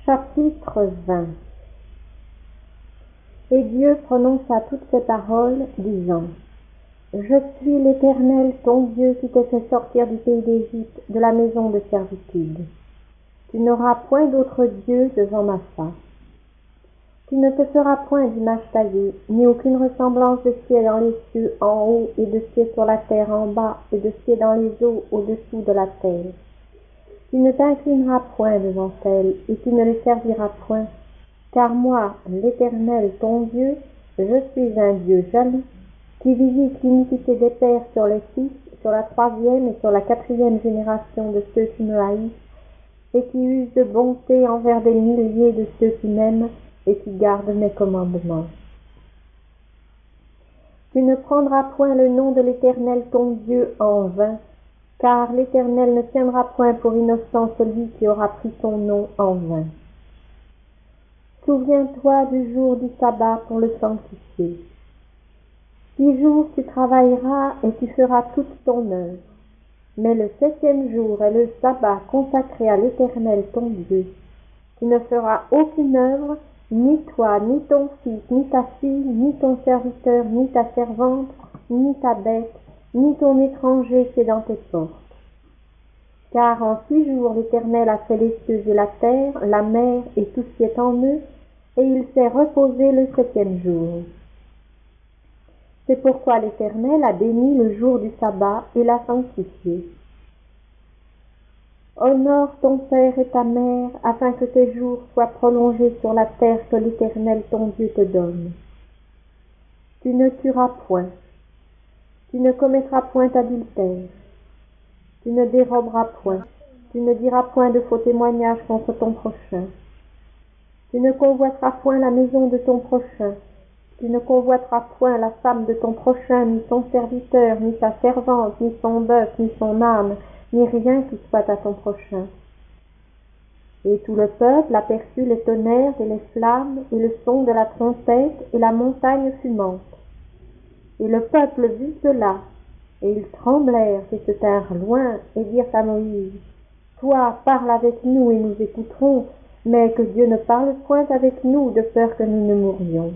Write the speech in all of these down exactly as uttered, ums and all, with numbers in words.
Chapitre vingt. Et Dieu prononça toutes ces paroles, disant: Je suis l'Éternel, ton Dieu, qui t'ai fait sortir du pays d'Égypte, de la maison de servitude. Tu n'auras point d'autre Dieu devant ma face. Tu ne te feras point d'image taillée, ni aucune ressemblance de ciel dans les cieux en haut, et de ciel sur la terre en bas, et de ciel dans les eaux au-dessous de la terre. Tu ne t'inclineras point devant elles, et tu ne les serviras point, car moi, l'Éternel, ton Dieu, je suis un Dieu jaloux, qui visite l'iniquité des pères sur les fils, sur la troisième et sur la quatrième génération de ceux qui me haïssent, et qui use de bonté envers des milliers de ceux qui m'aiment et qui gardent mes commandements. Tu ne prendras point le nom de l'Éternel ton Dieu en vain, car l'Éternel ne tiendra point pour innocent celui qui aura pris ton nom en vain. Souviens-toi du jour du sabbat pour le sanctifier. Six jours tu travailleras et tu feras toute ton œuvre, mais le septième jour est le sabbat consacré à l'Éternel ton Dieu. Tu ne feras aucune œuvre, ni toi, ni ton fils, ni ta fille, ni ton serviteur, ni ta servante, ni ta bête, ni ton étranger qui est dans tes portes. Car en six jours l'Éternel a fait les cieux et la terre, la mer et tout ce qui est en eux, et il s'est reposé le septième jour. C'est pourquoi l'Éternel a béni le jour du sabbat et l'a sanctifié. Honore ton père et ta mère, afin que tes jours soient prolongés sur la terre que l'Éternel ton Dieu te donne. Tu ne tueras point. Tu ne commettras point d'adultère. Tu ne déroberas point. Tu ne diras point de faux témoignages contre ton prochain. Tu ne convoiteras point la maison de ton prochain. Tu ne convoiteras point la femme de ton prochain, ni son serviteur, ni sa servante, ni son bœuf, ni son âne, ni rien qui soit à ton prochain. Et tout le peuple aperçut les tonnerres et les flammes, et le son de la trompette, et la montagne fumante. Et le peuple vit cela, et ils tremblèrent et se tinrent loin, et dirent à Moïse: Toi, parle avec nous, et nous écouterons, mais que Dieu ne parle point avec nous, de peur que nous ne mourions.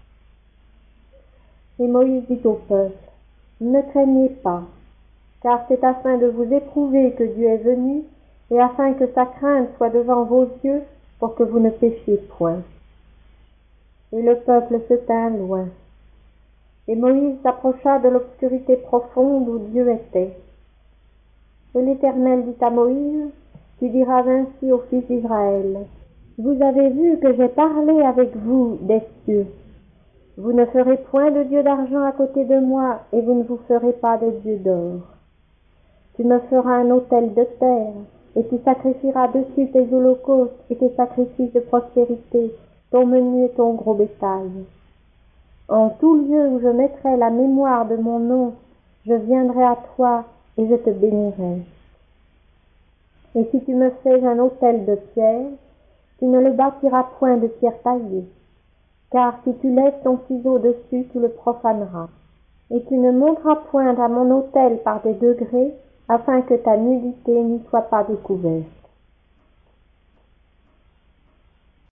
Et Moïse dit au peuple: Ne craignez pas, car c'est afin de vous éprouver que Dieu est venu, et afin que sa crainte soit devant vos yeux, pour que vous ne péchiez point. Et le peuple se tint loin. Et Moïse s'approcha de l'obscurité profonde où Dieu était. Et l'Éternel dit à Moïse: Tu diras ainsi aux fils d'Israël: Vous avez vu que j'ai parlé avec vous des cieux. Vous ne ferez point de dieu d'argent à côté de moi, et vous ne vous ferez pas de dieu d'or. Tu me feras un autel de terre, et tu sacrifieras dessus tes holocaustes et tes sacrifices de prospérité, ton menu et ton gros bétail. En tout lieu où je mettrai la mémoire de mon nom, je viendrai à toi et je te bénirai. Et si tu me fais un autel de pierre, tu ne le bâtiras point de pierre taillée, car si tu lèves ton ciseau dessus, tu le profaneras. Et tu ne monteras point à mon autel par des degrés, afin que ta nudité n'y soit pas découverte.